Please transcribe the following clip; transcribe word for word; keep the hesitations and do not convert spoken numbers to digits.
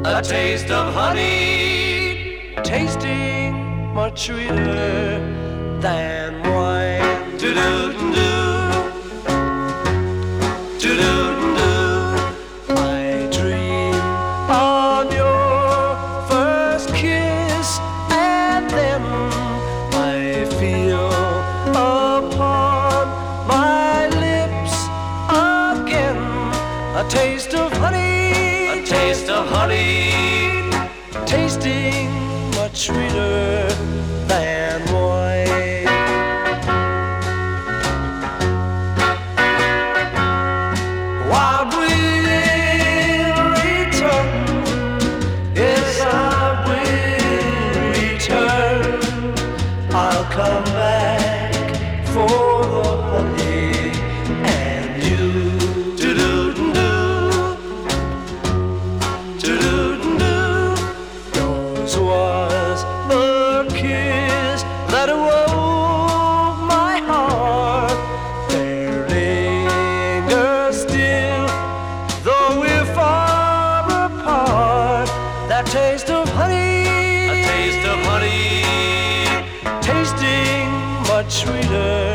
A taste of honey, tasting much sweeter than wine. Do-do-do, do-do-do. I dream on your first kiss, and then I feel upon my lips again a taste of honey, A taste of honey, tasting much sweeter than wine. Wild will return, yes I will return. I'll come back for the honey and you. do-do-do, do-do-do. Yours was the kiss that awoke my heart. There lingers still, though we're far apart, that taste of honey, A taste of honey, tasting much sweeter